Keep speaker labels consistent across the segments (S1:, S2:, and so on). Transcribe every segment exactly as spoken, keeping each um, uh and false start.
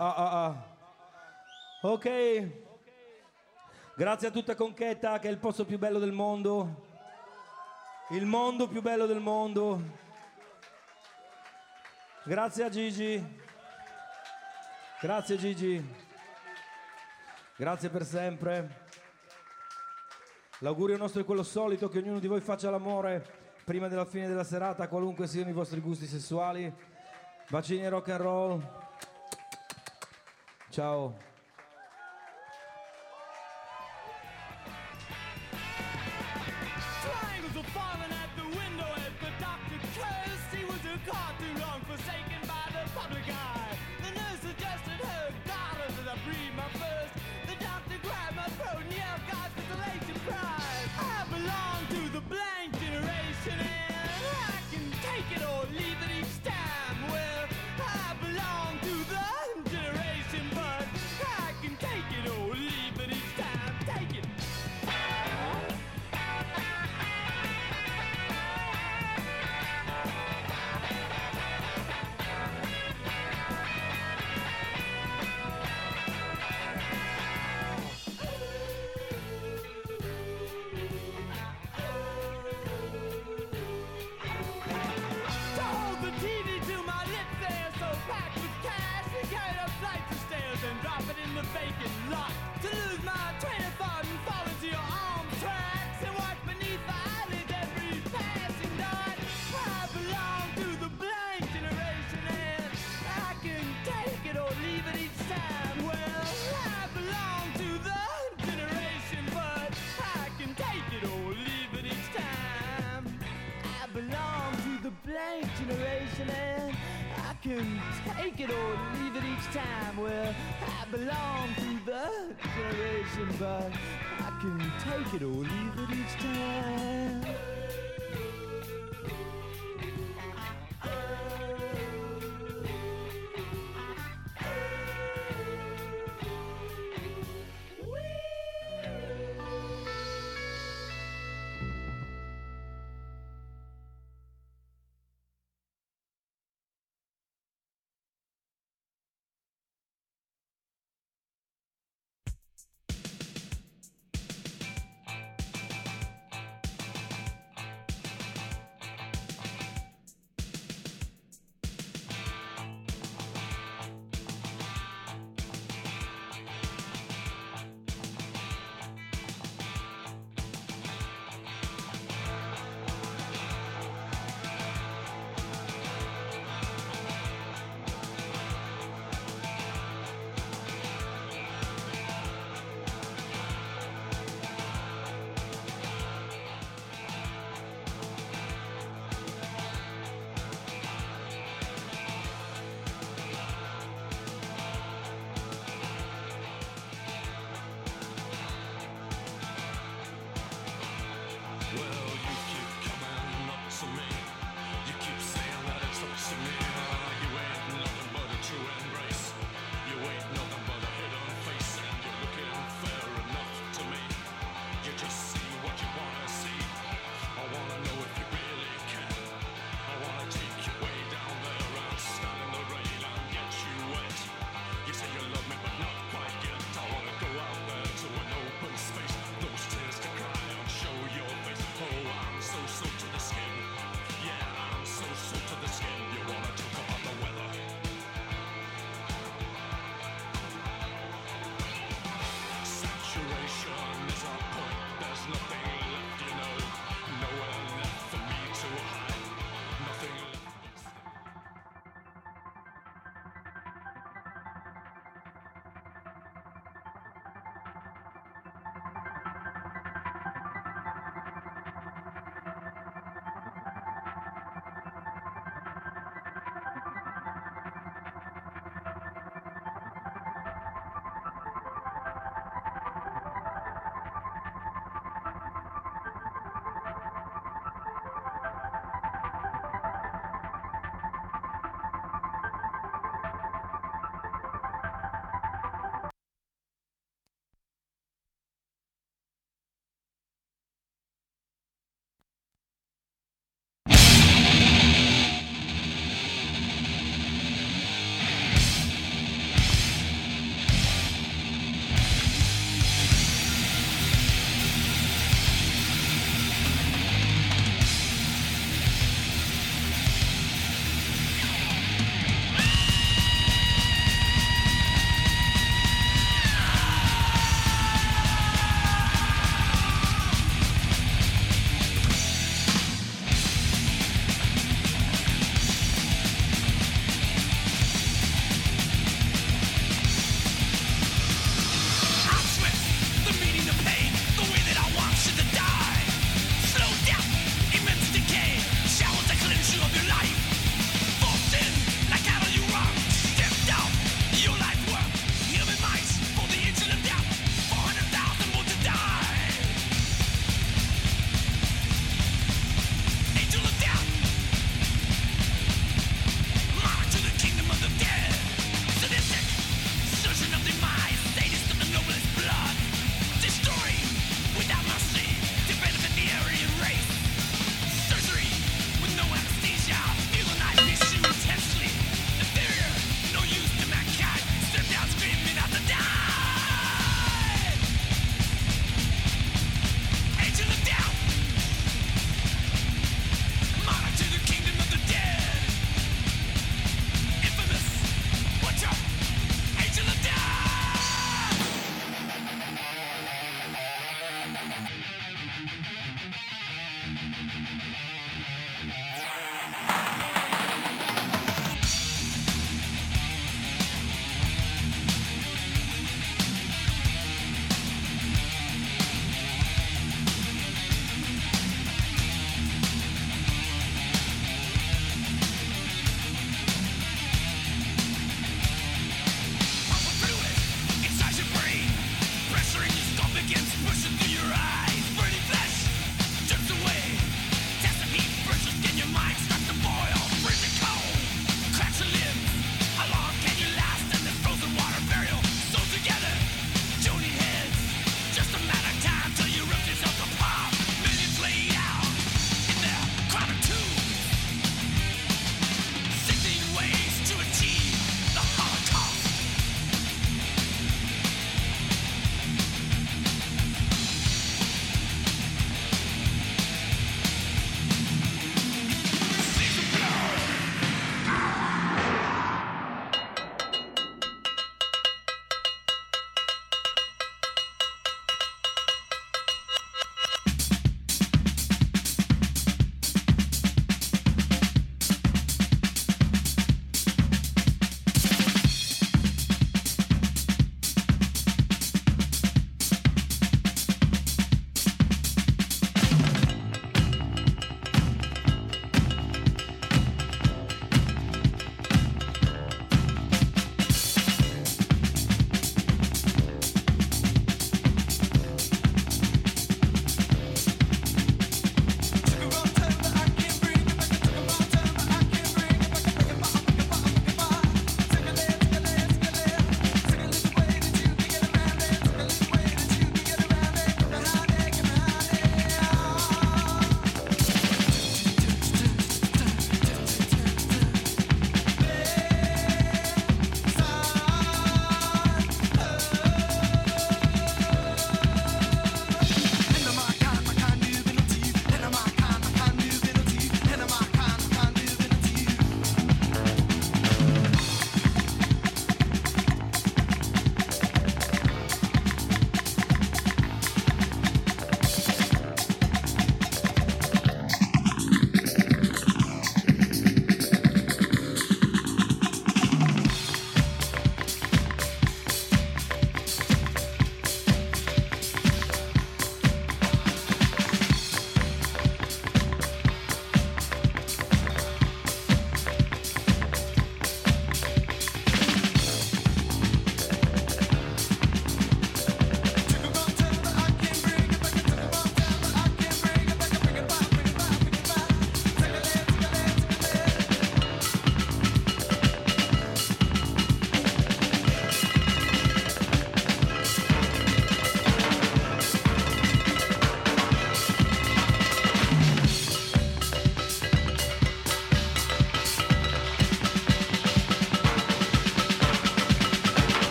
S1: Ah, ah, ah. Ok. Grazie a tutta Conchetta, che è il posto più bello del mondo. Il mondo più bello del mondo. Grazie a Gigi. Grazie Gigi. Grazie per sempre. L'augurio nostro è quello solito, che ognuno di voi faccia l'amore prima della fine della serata, qualunque siano i vostri gusti sessuali. Bacini e rock and roll. Ciao.
S2: Generation and I can take it or leave it each time. Well, I belong to the generation, but I can take it or leave it each time.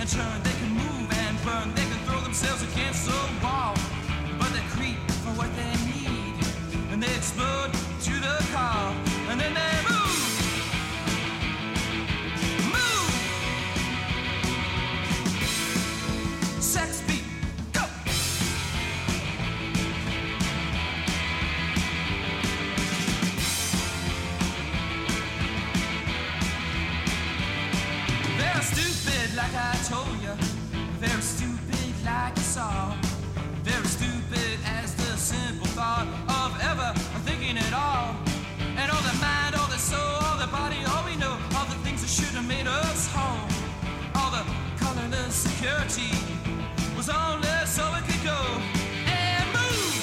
S3: and turn. They can move and burn. They can throw themselves against the wall, but they creep for what they need, and they explode to the call, and then they move. Move. Sex beat. Go. They're stupid like I told you. Very stupid like you saw. Very stupid as the simple thought of ever thinking at all. And all the mind, all the soul, all the body, all we know, all the things that should have made us whole. All the colorless security was only so it could go and move.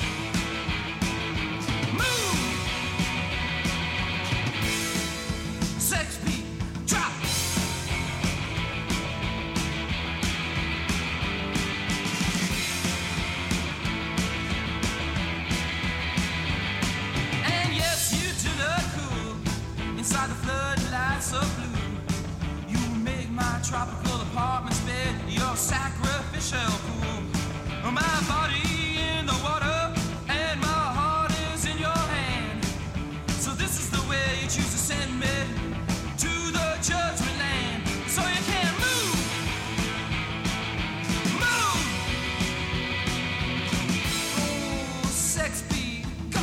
S3: Move. Sex beat, drop. Inside the floodlights of blue, you make my tropical apartment's bed your sacrificial pool. My body in the water and my heart is in your hand. So this is the way you choose to send me to the judgment land. So you can move, move. Oh, sex beat, go.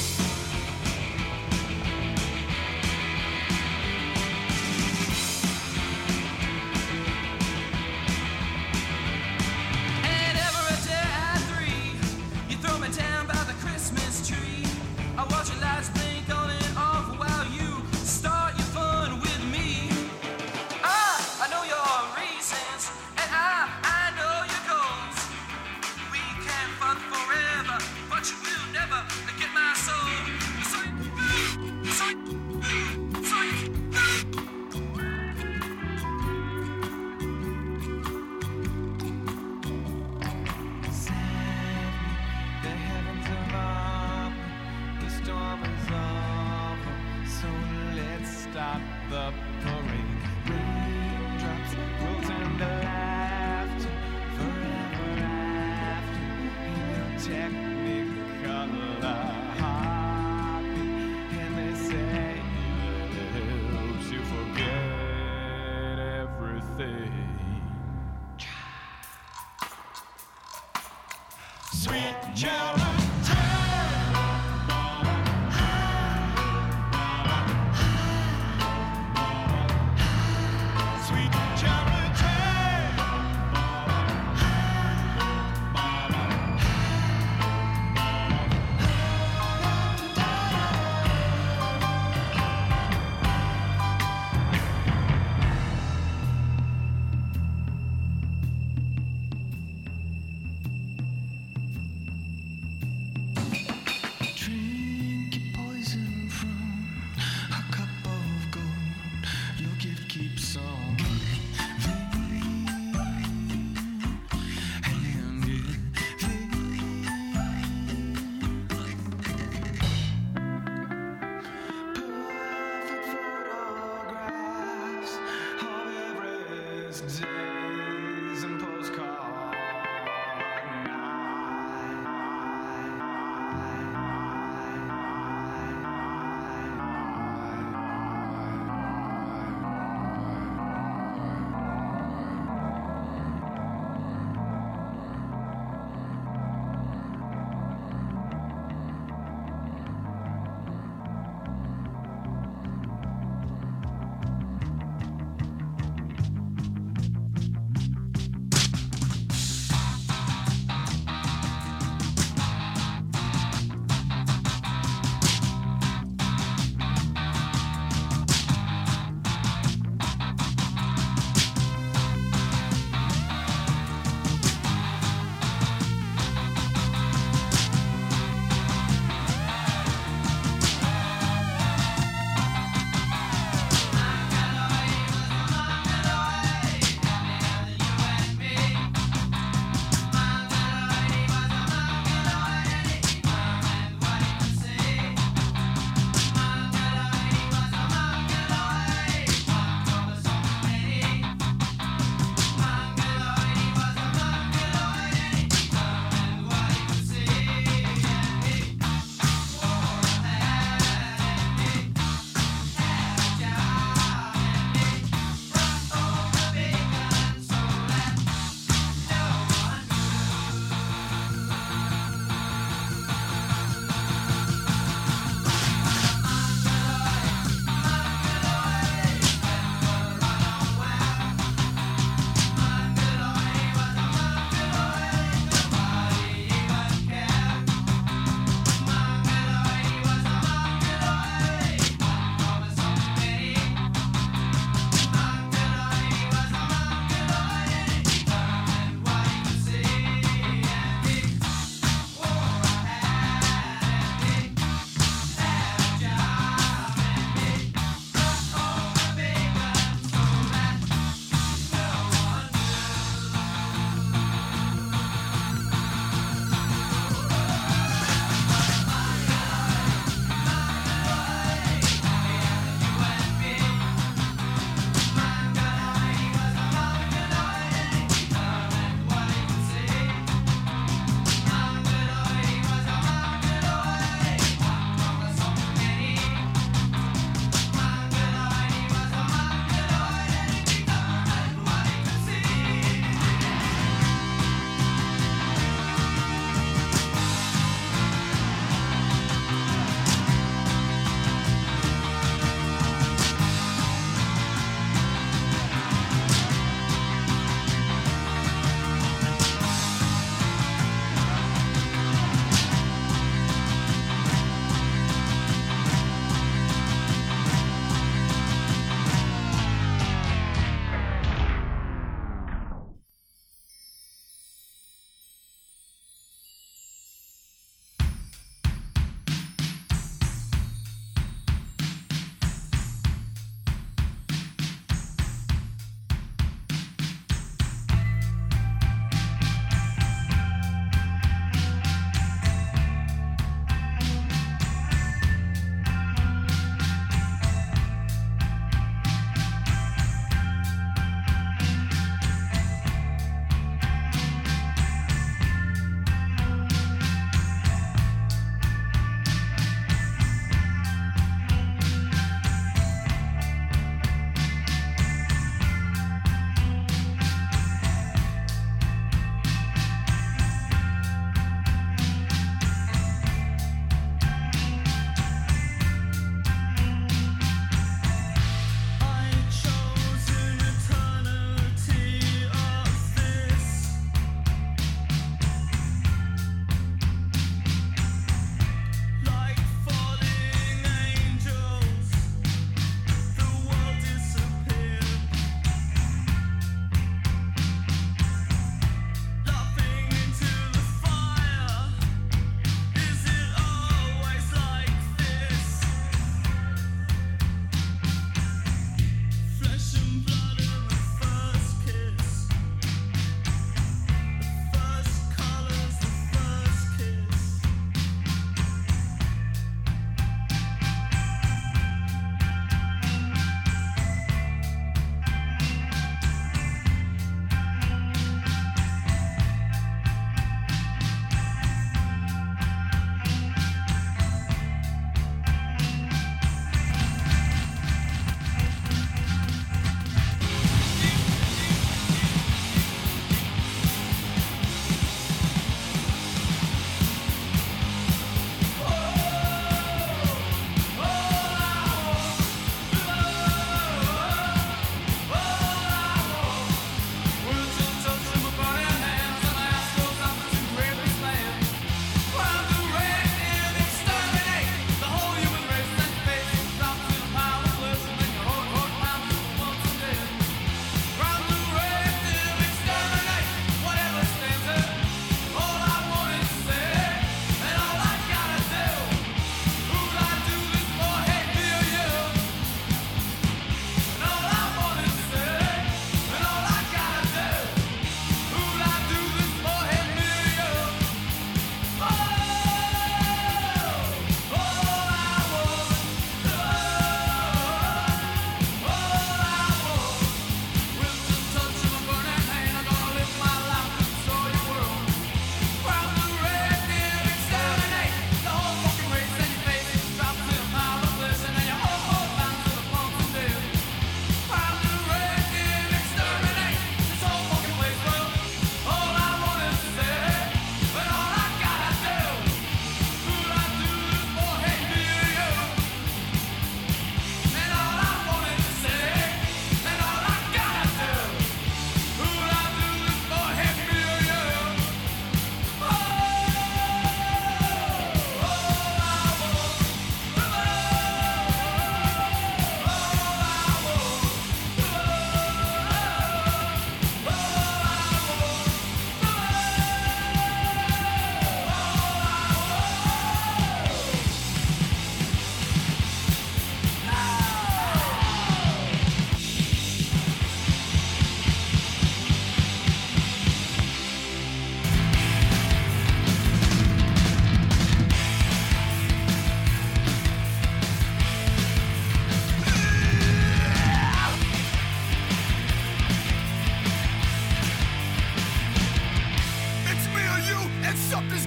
S3: Down by the Christmas tree, I watch your lights blink on and off while you start your fun with me. I, I know your reasons, and I, I know your goals. We can fun forever, but you will never get my soul. So you move, so you move, so you move.
S2: Stop the parade. Raindrops will turn the laughter forever after in your technicolor heartbeat. And they say it helps you forget everything. Sweet children.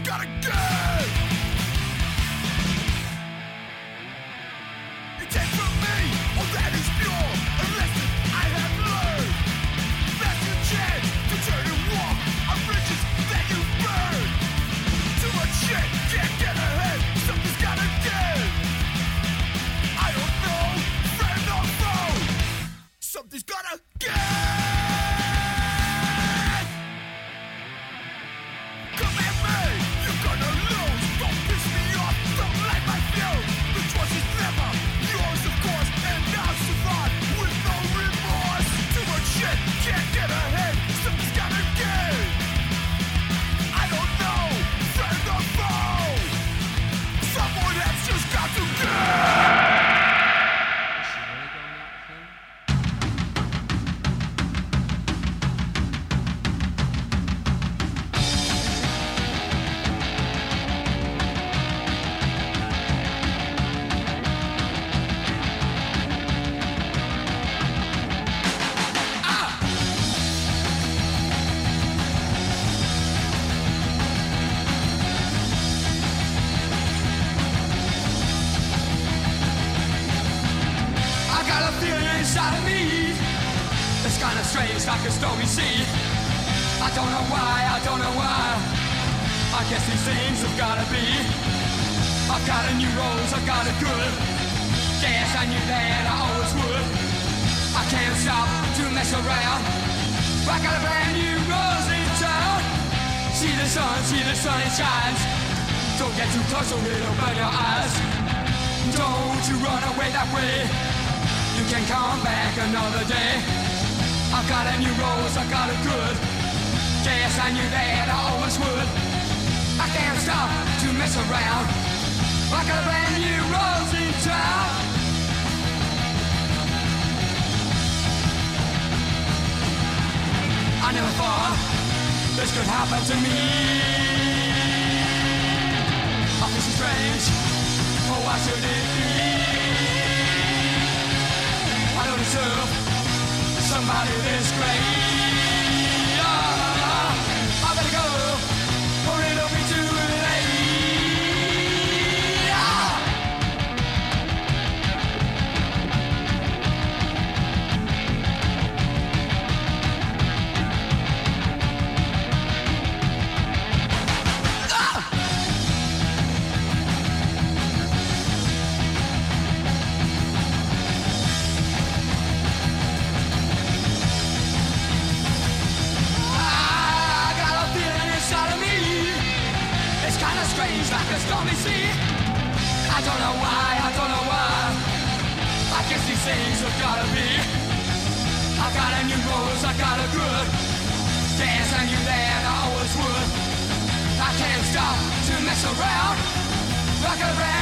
S4: gotta give. You take from me all that is pure, a lesson I have learned. That's your chance to turn and walk on bridges that you burn. Too much shit, can't get ahead, something's gotta give. I don't know, friend or foe, something's gotta give. Come at me, you're gonna lose. Don't piss me off, don't light my fuse. The choice is never yours, of course, and I'll survive with no remorse. Too much shit, can't get ahead, something's gotta give. I don't know, friend or foe, someone has just got to give. I got a feeling inside of me. It's kinda strange, like a stormy sea. I don't know why, I don't know why. I guess these things have gotta be. I've got a new rose, I got it good. Guess I knew that I always would. I can't stop to mess around. I got a brand new rose in town. See the sun, see the sun, it shines. Don't get too close or it'll burn your eyes. Don't you run away that way. You can come back another day. I've got a new rose, I got it good. Guess I knew that I always would. I can't stop to mess around. I got a brand new rose in town. I never thought this could happen to me. I feel so strange, oh why should it be? I don't deserve somebody this great. Oh, I better go, or it'll be too late. Oh. Ah. I got a feeling inside of me. It's kinda strange, like a stormy sea. I don't know why, I don't know why. I guess these things have gotta be. I got a new rose, I got a good. Guess I knew that I always would. I can't stop to mess around. I got a brand